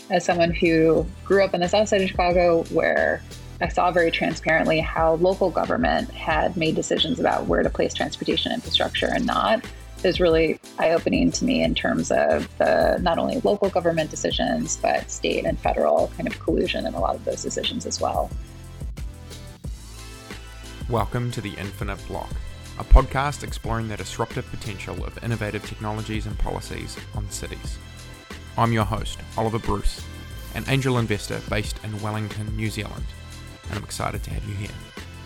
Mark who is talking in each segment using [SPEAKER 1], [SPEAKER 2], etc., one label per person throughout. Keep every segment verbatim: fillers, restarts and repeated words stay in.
[SPEAKER 1] as someone who grew up on the south side of Chicago, where I saw very transparently how local government had made decisions about where to place transportation infrastructure and not, is really eye-opening to me in terms of the not only local government decisions, but state and federal kind of collusion in a lot of those decisions as well.
[SPEAKER 2] Welcome to The Infinite Block, a podcast exploring the disruptive potential of innovative technologies and policies on cities. I'm your host, Oliver Bruce, an angel investor based in Wellington, New Zealand, and I'm excited to have you here.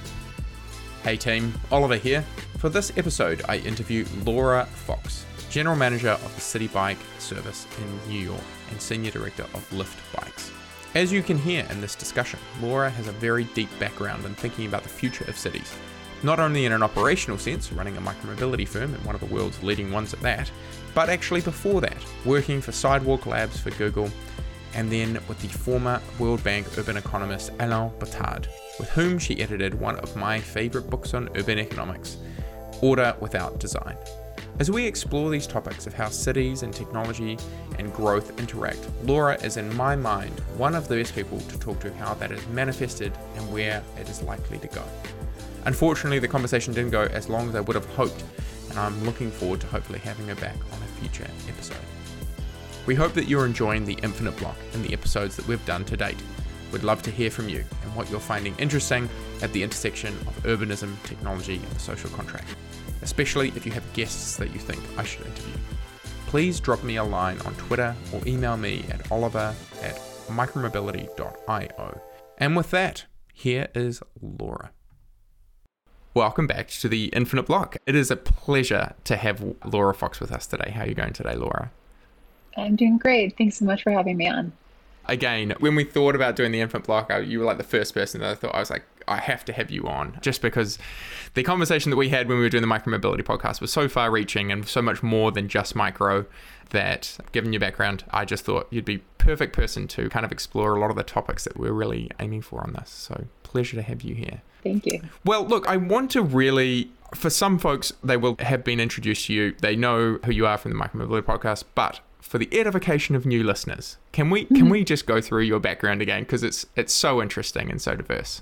[SPEAKER 2] Hey team, Oliver here. For this episode, I interview Laura Fox, General Manager of the City Bike Service in New York and Senior Director of Lyft Bikes. As you can hear in this discussion, Laura has a very deep background in thinking about the future of cities, not only in an operational sense, running a micromobility firm and one of the world's leading ones at that, but actually before that, working for Sidewalk Labs for Google, and then with the former World Bank urban economist Alain Botard, with whom she edited one of my favorite books on urban economics, Order Without Design. As we explore these topics of how cities and technology and growth interact, Laura is, in my mind, one of the best people to talk to how that is manifested and where it is likely to go. Unfortunately, the conversation didn't go as long as I would have hoped, and I'm looking forward to hopefully having her back on a future episode. We hope that you're enjoying the Infinite Block and the episodes that we've done to date. We'd love to hear from you and what you're finding interesting at the intersection of urbanism, technology, and the social contract, especially if you have guests that you think I should interview. Please drop me a line on Twitter or email me at oliver at micromobility dot io. And with that, here is Laura. Welcome back to the Infinite Block. It is a pleasure to have Laura Fox with us today. How are you going today, Laura?
[SPEAKER 1] I'm doing great. Thanks so much for having me on.
[SPEAKER 2] Again, when we thought about doing the Infinite Block, you were like the first person that I thought, I was like, I have to have you on, just because the conversation that we had when we were doing the micromobility podcast was so far reaching and so much more than just micro that, given your background, I just thought you'd be perfect person to kind of explore a lot of the topics that we're really aiming for on this. So pleasure to have you here.
[SPEAKER 1] Thank you.
[SPEAKER 2] Well, look, I want to really, for some folks, they will have been introduced to you. They know who you are from the micromobility podcast, but for the edification of new listeners, can we can we just go through your background again? Because it's it's so interesting and so diverse.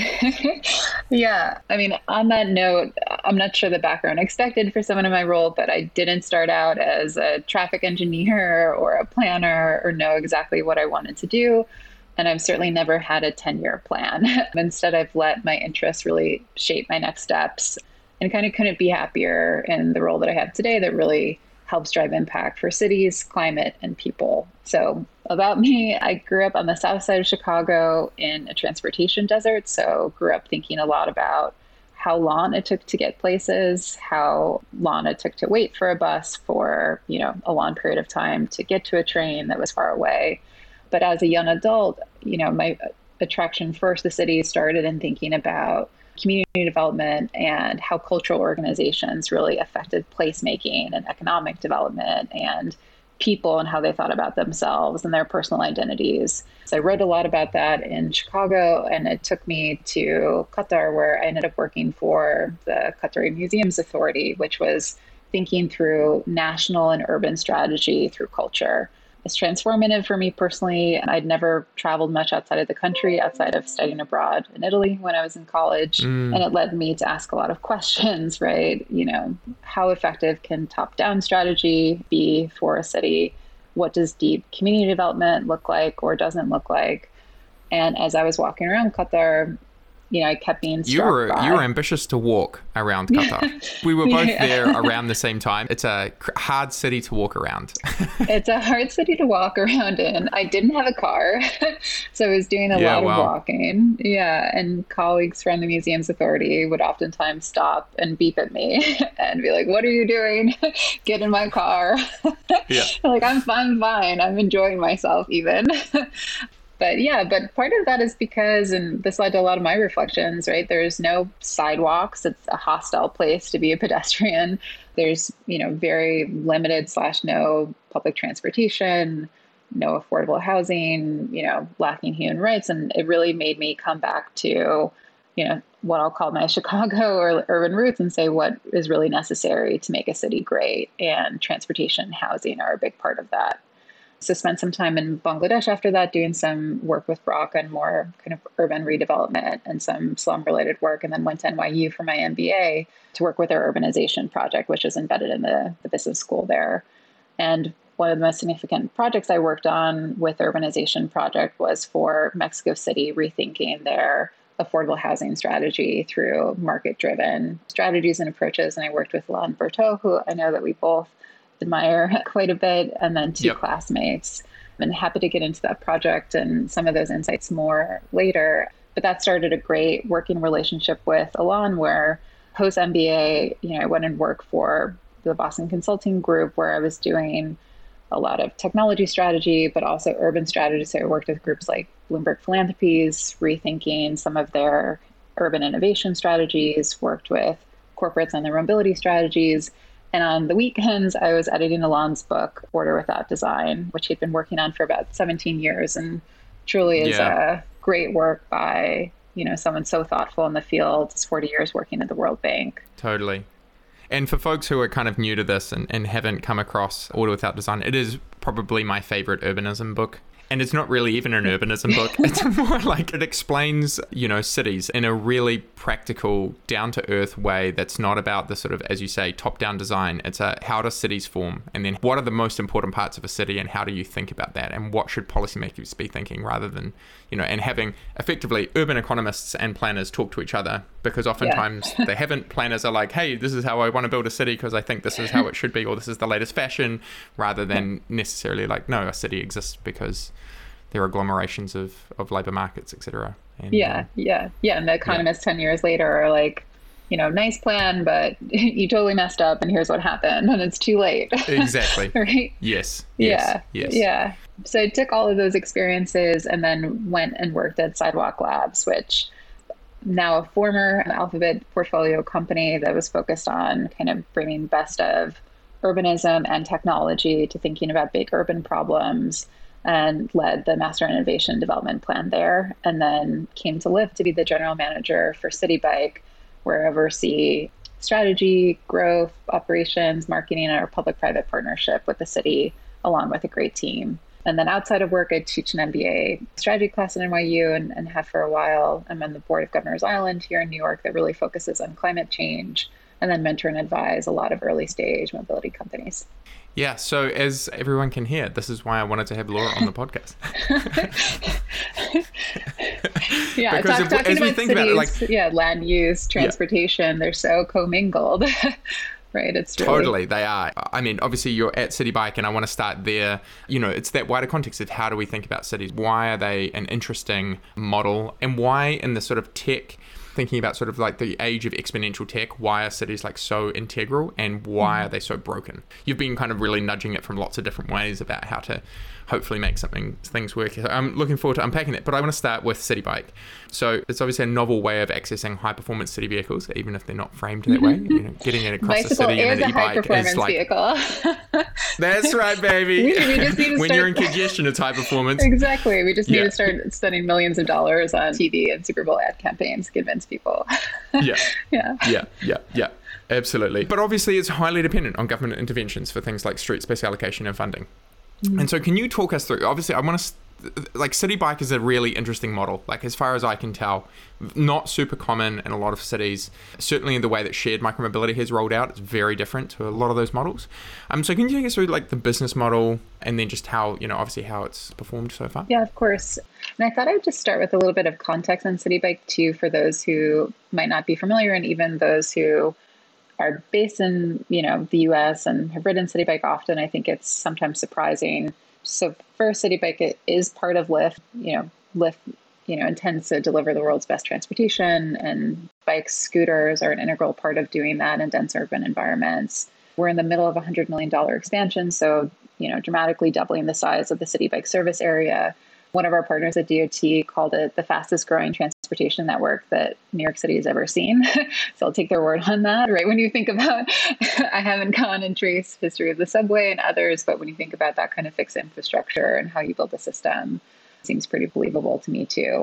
[SPEAKER 1] Yeah. I mean, on that note, I'm not sure the background expected for someone in my role, but I didn't start out as a traffic engineer or a planner or know exactly what I wanted to do. And I've certainly never had a ten-year plan. Instead, I've let my interests really shape my next steps and kind of couldn't be happier in the role that I have today that really helps drive impact for cities, climate, and people. So about me, I grew up on the south side of Chicago in a transportation desert. So grew up thinking a lot about how long it took to get places, how long it took to wait for a bus for, you know, a long period of time to get to a train that was far away. But as a young adult, you know, my attraction first to cities started in thinking about community development and how cultural organizations really affected placemaking and economic development and people and how they thought about themselves and their personal identities. So I wrote a lot about that in Chicago, and it took me to Qatar, where I ended up working for the Qatari Museums Authority, which was thinking through national and urban strategy through culture. It's transformative for me personally. I'd never traveled much outside of the country, outside of studying abroad in Italy when I was in college. Mm. And it led me to ask a lot of questions, right? You know, how effective can top-down strategy be for a city? What does deep community development look like or doesn't look like? And as I was walking around Qatar, you know, I kept being struck
[SPEAKER 2] You were
[SPEAKER 1] by...
[SPEAKER 2] you were ambitious to walk around Qatar. We were both yeah. there around the same time. It's a hard city to walk around.
[SPEAKER 1] It's a hard city to walk around in. I didn't have a car, so I was doing a
[SPEAKER 2] yeah,
[SPEAKER 1] lot
[SPEAKER 2] wow.
[SPEAKER 1] of walking. Yeah, and colleagues from the Museums Authority would oftentimes stop and beep at me and be like, "What are you doing? Get in my car."
[SPEAKER 2] Yeah.
[SPEAKER 1] Like, I'm, I'm fine. I'm enjoying myself even. But yeah, but part of that is because, and this led to a lot of my reflections, right? There's no sidewalks. It's a hostile place to be a pedestrian. There's, you know, very limited slash no public transportation, no affordable housing, you know, lacking human rights. And it really made me come back to, you know, what I'll call my Chicago or urban roots and say what is really necessary to make a city great. And transportation and housing are a big part of that. So spent some time in Bangladesh after that, doing some work with Brock on more kind of urban redevelopment and some slum related work, and then went to N Y U for my M B A to work with their urbanization project, which is embedded in the, the business school there. And one of the most significant projects I worked on with the urbanization project was for Mexico City rethinking their affordable housing strategy through market-driven strategies and approaches. And I worked with Lan Berto, who I know that we both admire quite a bit, and then two yep. classmates. I'm happy to get into that project and some of those insights more later. But that started a great working relationship with Alan, where post M B A, you know, I went and worked for the Boston Consulting Group, where I was doing a lot of technology strategy, but also urban strategy. So I worked with groups like Bloomberg Philanthropies, rethinking some of their urban innovation strategies, worked with corporates on their mobility strategies. And on the weekends, I was editing Alan's book, Order Without Design, which he'd been working on for about seventeen years, and truly is yeah. a great work by, you know, someone so thoughtful in the field. It's forty years working at the World Bank.
[SPEAKER 2] Totally. And for folks who are kind of new to this and, and haven't come across Order Without Design, it is probably my favorite urbanism book. And it's not really even an urbanism book. It's more like it explains, you know, cities in a really practical, down-to-earth way that's not about the sort of, as you say, top-down design. It's a how do cities form? And then what are the most important parts of a city and how do you think about that? And what should policymakers be thinking rather than, you know, and having effectively urban economists and planners talk to each other, because oftentimes yeah. they haven't. Planners are like, hey, this is how I want to build a city because I think this is how it should be, or this is the latest fashion, rather than necessarily like, no, a city exists because there are agglomerations of, of labor markets, et cetera. And,
[SPEAKER 1] yeah,
[SPEAKER 2] um,
[SPEAKER 1] yeah, yeah. And the economists yeah. ten years later are like, you know, nice plan, but you totally messed up and here's what happened, and it's too late.
[SPEAKER 2] Exactly.
[SPEAKER 1] Right?
[SPEAKER 2] Yes.
[SPEAKER 1] Yeah.
[SPEAKER 2] Yes.
[SPEAKER 1] Yeah. So I took all of those experiences and then went and worked at Sidewalk Labs, which now a former Alphabet portfolio company that was focused on kind of bringing best of urbanism and technology to thinking about big urban problems, and led the Master Innovation Development Plan there, and then came to Lyft to be the general manager for City Bike, where I oversee strategy, growth, operations, marketing, and our public-private partnership with the city, along with a great team. And then outside of work, I teach an M B A strategy class at N Y U and, and have for a while. I'm on the board of Governor's Island here in New York that really focuses on climate change, and then mentor and advise a lot of early stage mobility companies.
[SPEAKER 2] Yeah, so as everyone can hear, this is why I wanted to have Laura on the podcast.
[SPEAKER 1] yeah,
[SPEAKER 2] because
[SPEAKER 1] talk,
[SPEAKER 2] if,
[SPEAKER 1] talking
[SPEAKER 2] as
[SPEAKER 1] about
[SPEAKER 2] we think
[SPEAKER 1] cities,
[SPEAKER 2] about it, like
[SPEAKER 1] yeah, land use, transportation, yeah. they're so commingled. Right, it's really...
[SPEAKER 2] Totally, they are. I mean, obviously you're at City Bike, and I want to start there. You know, it's that wider context of how do we think about cities? Why are they an interesting model? And why in the sort of tech, thinking about sort of like the age of exponential tech, why are cities like so integral and why mm-hmm. are they so broken? You've been kind of really nudging it from lots of different ways about how to hopefully make something things work. So I'm looking forward to unpacking that, but I want to start with City Bike. So it's obviously a novel way of accessing high performance city vehicles, even if they're not framed that way. You know, getting it across
[SPEAKER 1] Bicycle
[SPEAKER 2] the city in an
[SPEAKER 1] e-bike is like vehicle.
[SPEAKER 2] That's right, baby.
[SPEAKER 1] we, we just need to
[SPEAKER 2] when
[SPEAKER 1] start...
[SPEAKER 2] you're in congestion, it's high performance.
[SPEAKER 1] Exactly. We just need
[SPEAKER 2] yeah.
[SPEAKER 1] to start spending millions of dollars on T V and Super Bowl ad campaigns to convince people.
[SPEAKER 2] yeah.
[SPEAKER 1] Yeah.
[SPEAKER 2] Yeah. Yeah. Yeah. Absolutely. But obviously, it's highly dependent on government interventions for things like street space allocation and funding. Mm. And so can you talk us through, obviously I want to, like City Bike is a really interesting model, like as far as I can tell, not super common in a lot of cities. Certainly in the way that shared micromobility has rolled out, it's very different to a lot of those models. Um, so can you take us through like the business model and then just how, you know, obviously how it's performed so far?
[SPEAKER 1] Yeah, of course. And I thought I would just start with a little bit of context on City Bike too, for those who might not be familiar and even those who are based in, you know, the U S and have ridden City Bike often. I think it's sometimes surprising. So first, City Bike it is part of Lyft. You know, Lyft, you know, intends to deliver the world's best transportation, and bikes, scooters are an integral part of doing that in dense urban environments. We're in the middle of a one hundred million dollars expansion, so, you know, dramatically doubling the size of the City Bike service area. One of our partners at D O T called it the fastest growing transportation network that New York City has ever seen. So I'll take their word on that, right? When you think about, I haven't gone and traced history of the subway and others, but when you think about that kind of fixed infrastructure and how you build a system, it seems pretty believable to me too.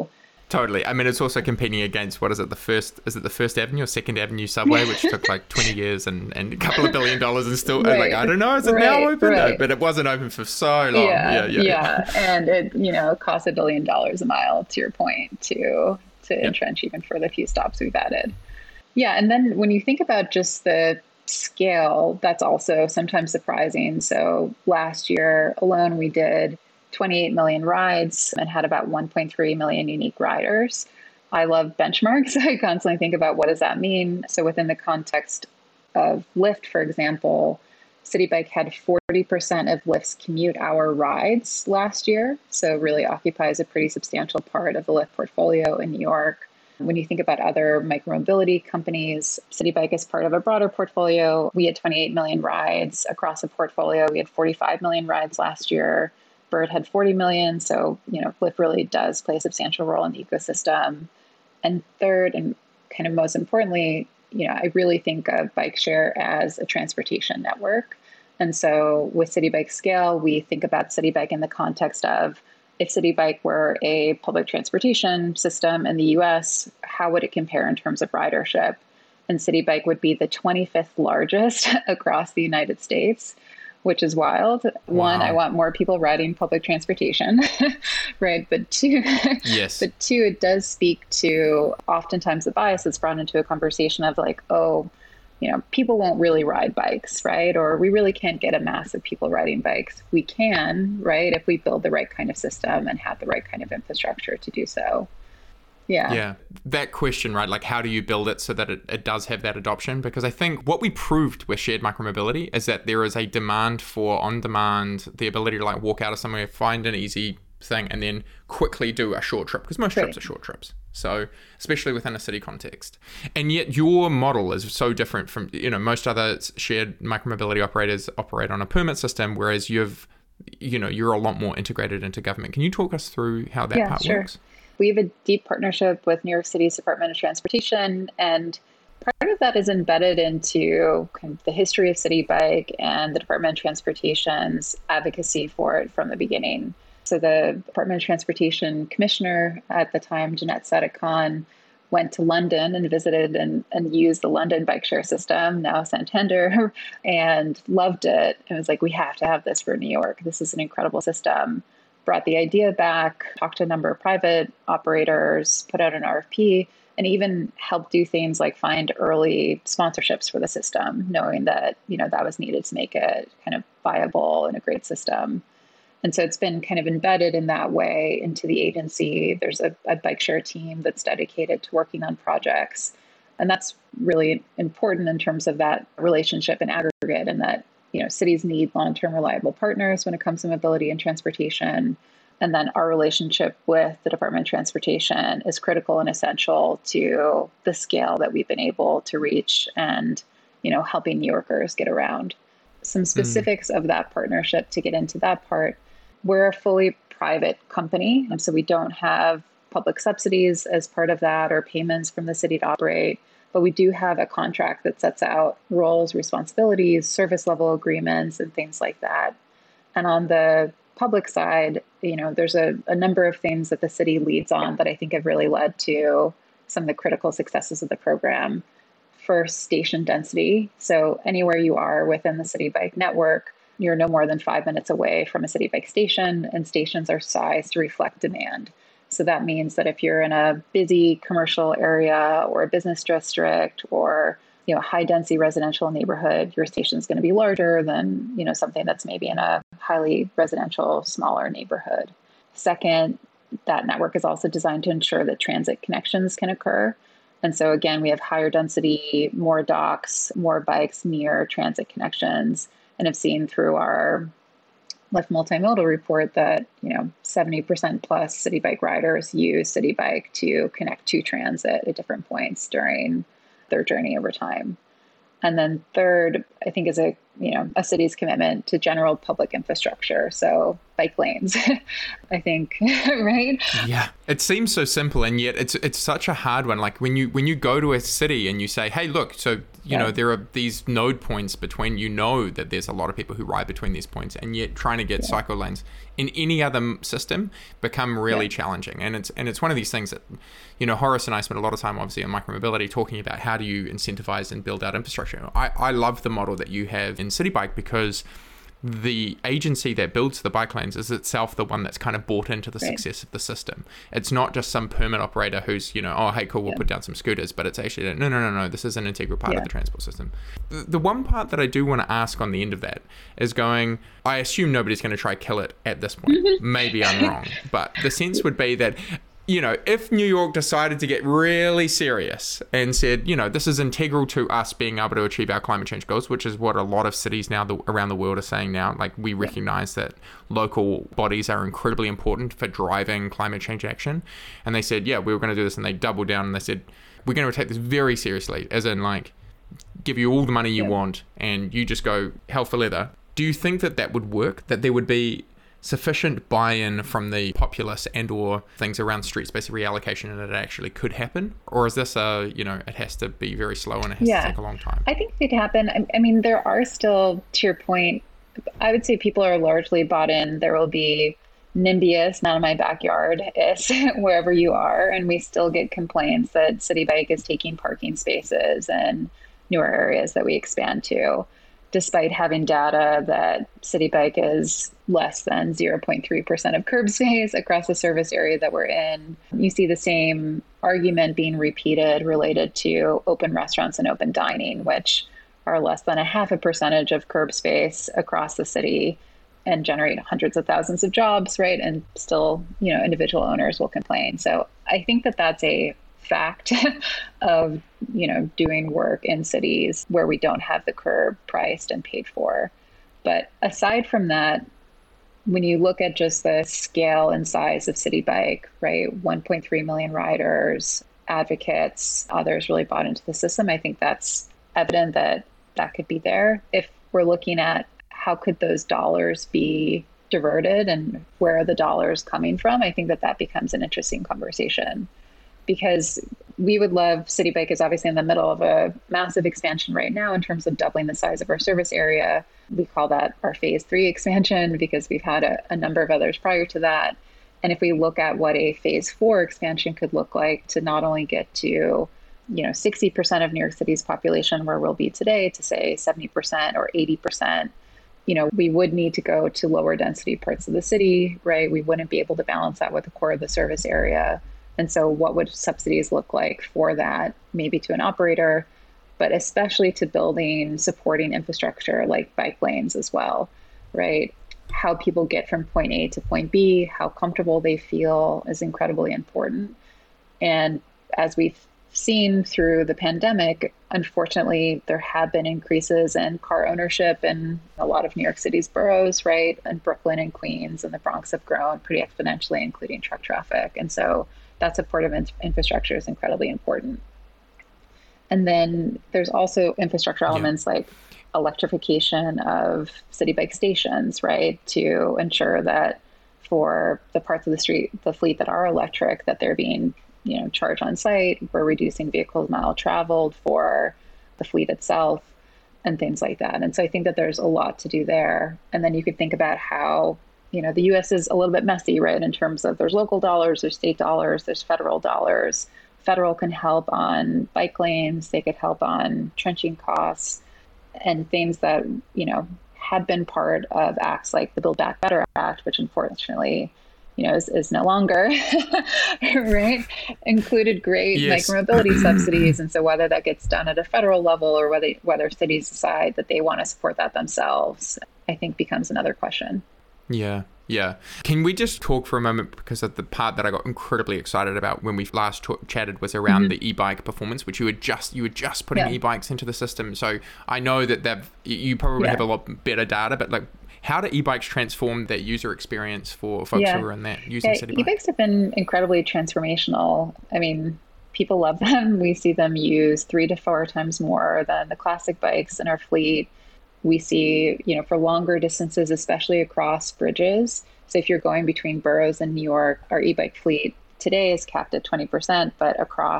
[SPEAKER 2] Totally. I mean, it's also competing against, what is it, the first, is it the First Avenue or Second Avenue subway, which took like twenty years and, and a couple of billion dollars and still,
[SPEAKER 1] right.
[SPEAKER 2] like, I don't know, is it
[SPEAKER 1] right.
[SPEAKER 2] now open?
[SPEAKER 1] Right.
[SPEAKER 2] No, but it wasn't open for so long.
[SPEAKER 1] Yeah,
[SPEAKER 2] yeah, yeah.
[SPEAKER 1] yeah. And it, you know, costs a billion dollars a mile, to your point, to, to yep. entrench even for the few stops we've added. Yeah. And then when you think about just the scale, that's also sometimes surprising. So last year alone, we did twenty-eight million rides and had about one point three million unique riders. I love benchmarks. I constantly think about what does that mean? So within the context of Lyft, for example, Citi Bike had forty percent of Lyft's commute hour rides last year. So really occupies a pretty substantial part of the Lyft portfolio in New York. When you think about other micromobility companies, Citi Bike is part of a broader portfolio. We had twenty-eight million rides across a portfolio. We had forty-five million rides last year. Bird had forty million. So, you know, Lyft really does play a substantial role in the ecosystem. And third, and kind of most importantly, you know, I really think of bike share as a transportation network. And so with Citi Bike scale, we think about Citi Bike in the context of, if Citi Bike were a public transportation system in the U S, how would it compare in terms of ridership? And Citi Bike would be the twenty-fifth largest across the United States, which is wild. Wow. One, I want more people riding public transportation, right? But two,
[SPEAKER 2] yes.
[SPEAKER 1] But two, it does speak to oftentimes the bias that's brought into a conversation of like, oh, you know, people won't really ride bikes, right? Or we really can't get a mass of people riding bikes. We can, right? If we build the right kind of system and have the right kind of infrastructure to do so. Yeah.
[SPEAKER 2] Yeah. That question, right? Like, how do you build it so that it, it does have that adoption? Because I think what we proved with shared micromobility is that there is a demand for on-demand, the ability to like walk out of somewhere, find an easy thing, and then quickly do a short trip, because most right. trips are short trips. So especially within a city context. And yet your model is so different from, you know, most other shared micromobility operators operate on a permit system, whereas you've, you know, you're a lot more integrated into government. Can you talk us through how that
[SPEAKER 1] yeah,
[SPEAKER 2] part
[SPEAKER 1] sure.
[SPEAKER 2] works?
[SPEAKER 1] We have a deep partnership with New York City's Department of Transportation, and part of that is embedded into kind of the history of Citi Bike and the Department of Transportation's advocacy for it from the beginning. So the Department of Transportation Commissioner at the time, Jeanette Sadik-Khan, went to London and visited and, and used the London bike share system, now Santander, and loved it. And was like, we have to have this for New York. This is an incredible system. Brought the idea back, talked to a number of private operators, put out an R F P, and even helped do things like find early sponsorships for the system, knowing that, you know, that was needed to make it kind of viable and a great system. And so it's been kind of embedded in that way into the agency. There's a, a bike share team that's dedicated to working on projects. And that's really important in terms of that relationship in aggregate, and that, you know, cities need long-term reliable partners when it comes to mobility and transportation. And then our relationship with the Department of Transportation is critical and essential to the scale that we've been able to reach and, you know, helping New Yorkers get around. Some specifics mm. of that partnership to get into that part. We're a fully private company, and so we don't have public subsidies as part of that or payments from the city to operate. But we do have a contract that sets out roles, responsibilities, service level agreements, and things like that. And on the public side, you know, there's a, a number of things that the city leads on that I think have really led to some of the critical successes of the program. First, station density. So anywhere you are within the Citi Bike network, you're no more than five minutes away from a Citi Bike station, and stations are sized to reflect demand. So that means that if you're in a busy commercial area or a business district or, you know, high density residential neighborhood, your station is going to be larger than, you know, something that's maybe in a highly residential, smaller neighborhood. Second, that network is also designed to ensure that transit connections can occur. And so again, we have higher density, more docks, more bikes near transit connections, and have seen through our Lyft multimodal report that, you know, seventy percent plus Citi Bike riders use Citi Bike to connect to transit at different points during their journey over time. And then third, I think, is a, you know, a city's commitment to general public infrastructure. So bike lanes, I think, right?
[SPEAKER 2] Yeah, it seems so simple, and yet it's it's such a hard one. Like when you when you go to a city and you say, hey, look, so you
[SPEAKER 1] yeah.
[SPEAKER 2] know, there are these node points between, you know, that there's a lot of people who ride between these points, and yet trying to get yeah. cycle lanes in any other system become really yeah. challenging. And it's and it's one of these things that, you know, Horace and I spent a lot of time, obviously, on micromobility talking about how do you incentivize and build out infrastructure. I, I love the model that you have in City Bike, because the agency that builds the bike lanes is itself the one that's kind of bought into the right. success of the system. It's not just some permit operator who's, you know, oh, hey, cool, we'll yeah. put down some scooters, but it's actually, no, no, no, no, this is an integral part yeah. of the transport system. The, the one part that I do want to ask on the end of that is going, I assume nobody's going to try kill it at this point. Maybe I'm wrong, but the sense would be that, you know, if New York decided to get really serious and said, you know, this is integral to us being able to achieve our climate change goals, which is what a lot of cities now the, around the world are saying now, like we recognize that local bodies are incredibly important for driving climate change action. And they said, yeah, we were going to do this. And they doubled down and they said, we're going to take this very seriously, as in like, give you all the money you yeah. want and you just go hell for leather. Do you think that that would work? That there would be sufficient buy-in from the populace and or things around street space reallocation and it actually could happen? Or is this a, you know, it has to be very slow and it has
[SPEAKER 1] yeah.
[SPEAKER 2] to take a long time?
[SPEAKER 1] I think it could happen. I, I mean, there are still, to your point, I would say people are largely bought in. There will be NIMBYist, not in my backyard, is wherever you are. And we still get complaints that City Bike is taking parking spaces in newer areas that we expand to, despite having data that City Bike is less than zero point three percent of curb space across the service area that we're in. You see the same argument being repeated related to open restaurants and open dining, which are less than a half a percentage of curb space across the city and generate hundreds of thousands of jobs, right? And still, you know, individual owners will complain. So I think that that's a fact of, you know, doing work in cities where we don't have the curb priced and paid for. But aside from that, when you look at just the scale and size of City Bike, right, one point three million riders, advocates, others really bought into the system, I think that's evident that that could be there. If we're looking at how could those dollars be diverted and where are the dollars coming from, I think that that becomes an interesting conversation. Because we would love, City Bike is obviously in the middle of a massive expansion right now in terms of doubling the size of our service area. We call that our phase three expansion because we've had a, a number of others prior to that. And if we look at what a phase four expansion could look like to not only get to, you know, sixty percent of New York City's population where we'll be today to say seventy percent or eighty percent, you know, we would need to go to lower density parts of the city, right? We wouldn't be able to balance that with the core of the service area. And so what would subsidies look like for that, maybe to an operator, but especially to building supporting infrastructure like bike lanes as well, right? How people get from point A to point B, how comfortable they feel is incredibly important. And as we've seen through the pandemic, unfortunately, there have been increases in car ownership in a lot of New York City's boroughs, right? And Brooklyn and Queens and the Bronx have grown pretty exponentially, including truck traffic. And so that supportive in- infrastructure is incredibly important. And then there's also infrastructure elements yeah. like electrification of City Bike stations, right? To ensure that for the parts of the street, the fleet that are electric, that they're being, you know, charged on site. We're reducing vehicle mile traveled for the fleet itself and things like that. And so I think that there's a lot to do there. And then you could think about how, you know, the U S is a little bit messy, right? In terms of there's local dollars, there's state dollars, there's federal dollars. Federal can help on bike lanes. They could help on trenching costs and things that, you know, had been part of acts like the Build Back Better Act, which unfortunately, you know, is, is no longer, right? Included great yes. micromobility subsidies. And so whether that gets done at a federal level or whether whether cities decide that they want to support that themselves, I think becomes another question.
[SPEAKER 2] Yeah, yeah. Can we just talk for a moment, because of the part that I got incredibly excited about when we last t- chatted was around mm-hmm. the e-bike performance, which you were just you were just putting yeah. e-bikes into the system. So I know that they've you probably yeah. have a lot better data, but like, how do e-bikes transform that user experience for folks
[SPEAKER 1] yeah.
[SPEAKER 2] who are in that using
[SPEAKER 1] yeah,
[SPEAKER 2] City Bike?
[SPEAKER 1] E-bikes have been incredibly transformational. I mean, people love them. We see them used three to four times more than the classic bikes in our fleet. We see, you know, for longer distances, especially across bridges. So if you're going between boroughs in New York, our e-bike fleet today is capped at twenty percent, but across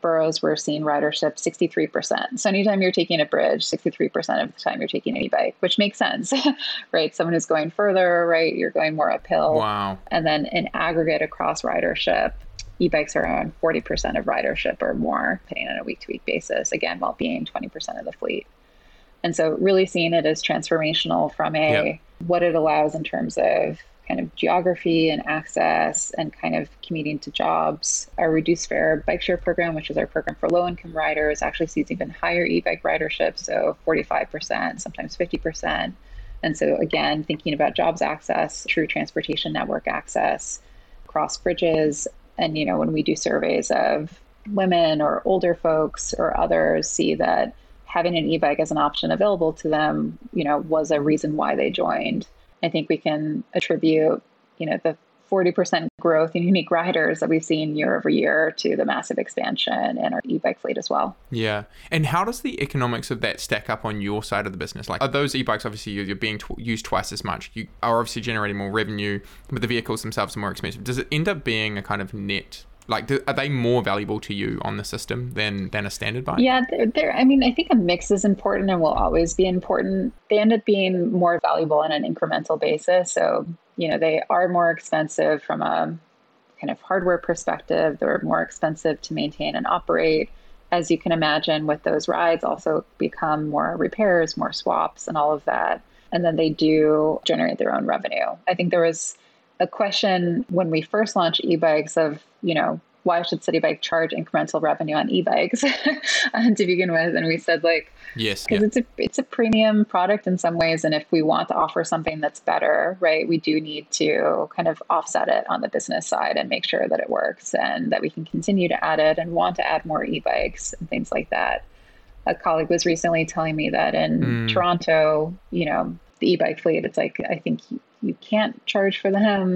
[SPEAKER 1] boroughs, we're seeing ridership sixty-three percent. So anytime you're taking a bridge, sixty-three percent of the time you're taking an e-bike, which makes sense, right? Someone who's going further, right? You're going more uphill.
[SPEAKER 2] Wow.
[SPEAKER 1] And then in aggregate across ridership, e-bikes are around forty percent of ridership or more, depending on a week-to-week basis, again, while being twenty percent of the fleet. And so really seeing it as transformational from a
[SPEAKER 2] Yep.
[SPEAKER 1] what it allows in terms of kind of geography and access and kind of commuting to jobs. Our reduced fare bike share program, which is our program for low-income riders, actually sees even higher e-bike ridership, so forty-five percent, sometimes fifty percent. And so again, thinking about jobs access, true transportation network access, cross bridges. And, you know, when we do surveys of women or older folks or others, see that having an e-bike as an option available to them, you know, was a reason why they joined. I think we can attribute, you know, the forty percent growth in unique riders that we've seen year over year to the massive expansion in our e-bike fleet as well.
[SPEAKER 2] Yeah. And how does the economics of that stack up on your side of the business? Like, are those e-bikes, obviously you're being tw- used twice as much. You are obviously generating more revenue, but the vehicles themselves are more expensive. Does it end up being a kind of net? Like, do, are they more valuable to you on the system than than a standard bike?
[SPEAKER 1] Yeah, they're, they're, I mean, I think a mix is important and will always be important. They end up being more valuable on an incremental basis. So, you know, they are more expensive from a kind of hardware perspective. They're more expensive to maintain and operate. As you can imagine, with those rides also become more repairs, more swaps, and all of that. And then they do generate their own revenue. I think there was a question when we first launched e-bikes of, you know, why should Citi Bike charge incremental revenue on e-bikes to begin with? And we said, like,
[SPEAKER 2] yes,
[SPEAKER 1] because
[SPEAKER 2] yeah.
[SPEAKER 1] it's a it's a premium product in some ways. And if we want to offer something that's better, right, we do need to kind of offset it on the business side and make sure that it works and that we can continue to add it and want to add more e-bikes and things like that. A colleague was recently telling me that in
[SPEAKER 2] Mm.
[SPEAKER 1] Toronto, you know, the e-bike fleet, it's like, I think you, you can't charge for them.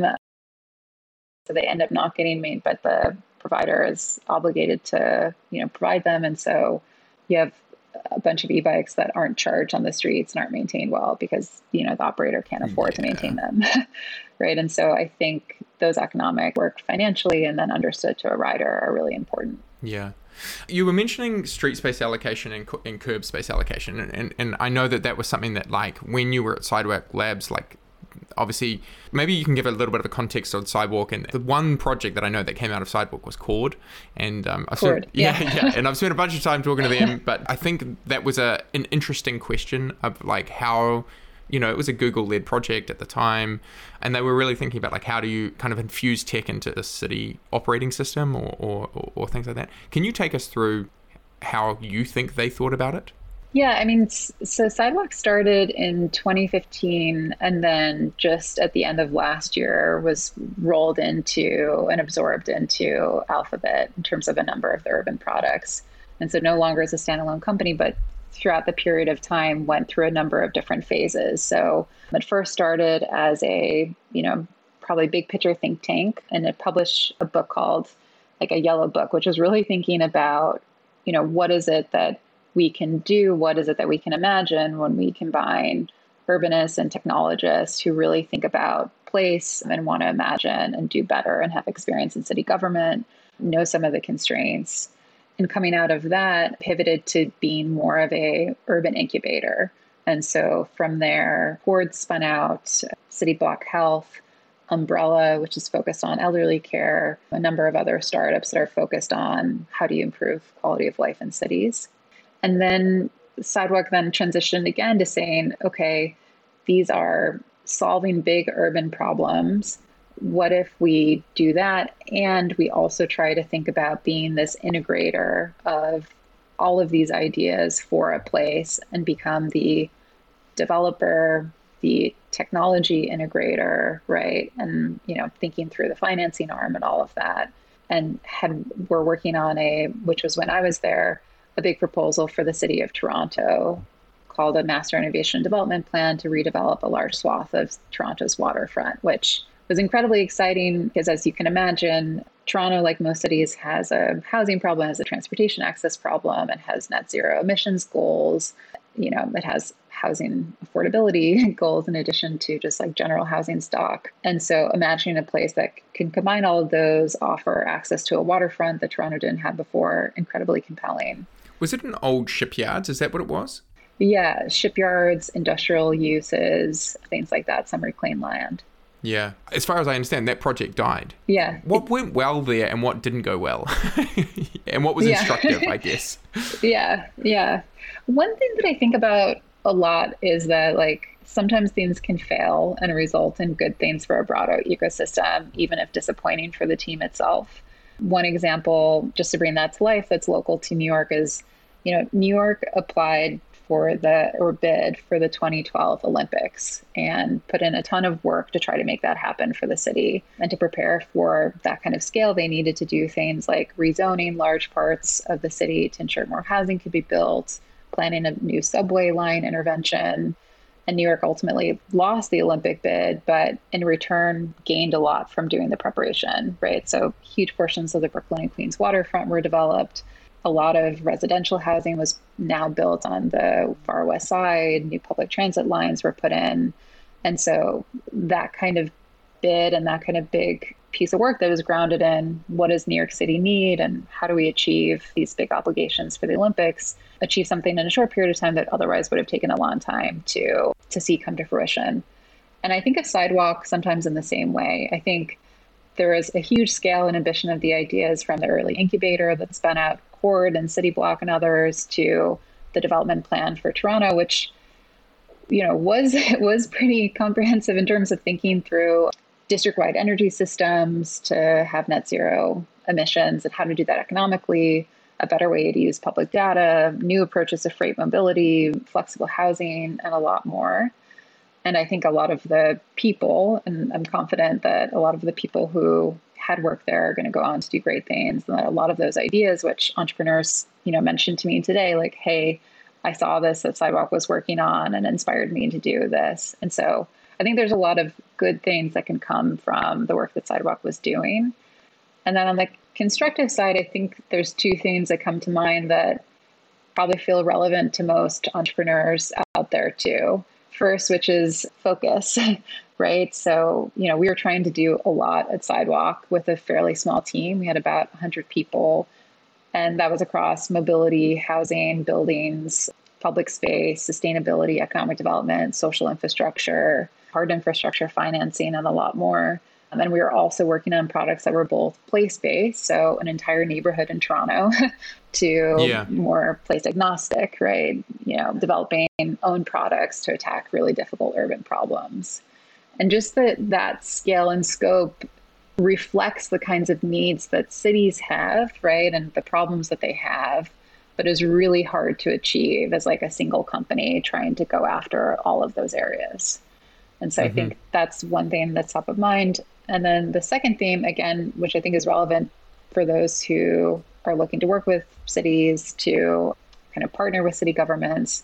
[SPEAKER 1] So they end up not getting made, but the provider is obligated to, you know, provide them. And so you have a bunch of e-bikes that aren't charged on the streets and aren't maintained well because, you know, the operator can't afford
[SPEAKER 2] Yeah.
[SPEAKER 1] to maintain them. Right. And so I think those economic work financially and then understood to a rider are really important.
[SPEAKER 2] Yeah. You were mentioning street space allocation and, cu- and curb space allocation. And, and, and I know that that was something that, like, when you were at Sidewalk Labs, like, obviously, maybe you can give a little bit of a context on Sidewalk. And the one project that I know that came out of Sidewalk was Cord. And um, I've
[SPEAKER 1] Cord,
[SPEAKER 2] spent, yeah,
[SPEAKER 1] yeah.
[SPEAKER 2] yeah. And I've spent a bunch of time talking to them. But I think that was a an interesting question of, like, how, you know, it was a Google-led project at the time. And they were really thinking about, like, how do you kind of infuse tech into the city operating system or, or, or, or things like that. Can you take us through how you think they thought about it?
[SPEAKER 1] Yeah, I mean, so Sidewalk started in twenty fifteen and then just at the end of last year was rolled into and absorbed into Alphabet in terms of a number of the urban products. And so no longer as a standalone company, but throughout the period of time went through a number of different phases. So it first started as a, you know, probably big picture think tank, and it published a book called like a Yellow Book, which was really thinking about, you know, what is it that we can do? What is it that we can imagine when we combine urbanists and technologists who really think about place and want to imagine and do better and have experience in city government, know some of the constraints. And coming out of that, pivoted to being more of a urban incubator. And so from there, Cord spun out, City Block Health, Umbrella, which is focused on elderly care, a number of other startups that are focused on how do you improve quality of life in cities. And then Sidewalk then transitioned again to saying, okay, these are solving big urban problems. What if we do that? And we also try to think about being this integrator of all of these ideas for a place and become the developer, the technology integrator, right? And, you know, thinking through the financing arm and all of that. And had we're working on a, which was when I was there, a big proposal for the city of Toronto called a Master Innovation Development Plan to redevelop a large swath of Toronto's waterfront, which was incredibly exciting because, as you can imagine, Toronto, like most cities, has a housing problem, has a transportation access problem, and has net zero emissions goals. You know, it has housing affordability goals in addition to just like general housing stock. And so imagining a place that can combine all of those, offer access to a waterfront that Toronto didn't have before, incredibly compelling.
[SPEAKER 2] Was it an old shipyards? Is that what it was?
[SPEAKER 1] Yeah, shipyards, industrial uses, things like that, some reclaimed land.
[SPEAKER 2] Yeah. As far as I understand, that project died.
[SPEAKER 1] Yeah.
[SPEAKER 2] What went well there and what didn't go well? And what was
[SPEAKER 1] yeah.
[SPEAKER 2] instructive, I guess?
[SPEAKER 1] Yeah, yeah. One thing that I think about a lot is that, like, sometimes things can fail and result in good things for a broader ecosystem, even if disappointing for the team itself. One example, just to bring that to life, that's local to New York is, you know, New York applied for the, or bid for the twenty twelve Olympics and put in a ton of work to try to make that happen for the city. And to prepare for that kind of scale, they needed to do things like rezoning large parts of the city to ensure more housing could be built, planning a new subway line intervention. And New York ultimately lost the Olympic bid, but in return gained a lot from doing the preparation, right? So huge portions of the Brooklyn and Queens waterfront were developed. A lot of residential housing was now built on the far west side. New public transit lines were put in. And so that kind of bid and that kind of big piece of work that was grounded in what does New York City need and how do we achieve these big obligations for the Olympics, achieve something in a short period of time that otherwise would have taken a long time to, to see come to fruition. And I think of Sidewalk sometimes in the same way. I think there is a huge scale and ambition of the ideas from the early incubator that spun out Cord and City Block and others to the development plan for Toronto, which, you know, was was pretty comprehensive in terms of thinking through district-wide energy systems to have net zero emissions and how to do that economically, a better way to use public data, new approaches to freight mobility, flexible housing, and a lot more. And I think a lot of the people, and I'm confident that a lot of the people who had worked there are going to go on to do great things. And that a lot of those ideas, which entrepreneurs, you know, mentioned to me today, like, hey, I saw this that Sidewalk was working on and inspired me to do this. And so I think there's a lot of good things that can come from the work that Sidewalk was doing. And then on the constructive side, I think there's two things that come to mind that probably feel relevant to most entrepreneurs out there too. First, which is focus, right? So, you know, we were trying to do a lot at Sidewalk with a fairly small team. We had about one hundred people, and that was across mobility, housing, buildings, public space, sustainability, economic development, social infrastructure, hard infrastructure financing, and a lot more. And then we were also working on products that were both place-based, so an entire neighborhood in Toronto, to
[SPEAKER 2] yeah.
[SPEAKER 1] more place agnostic, right? You know, developing own products to attack really difficult urban problems. And just that that scale and scope reflects the kinds of needs that cities have, right? And the problems that they have, but is really hard to achieve as like a single company trying to go after all of those areas. And so mm-hmm. I think that's one thing that's top of mind. And then the second theme, again, which I think is relevant for those who are looking to work with cities, to kind of partner with city governments,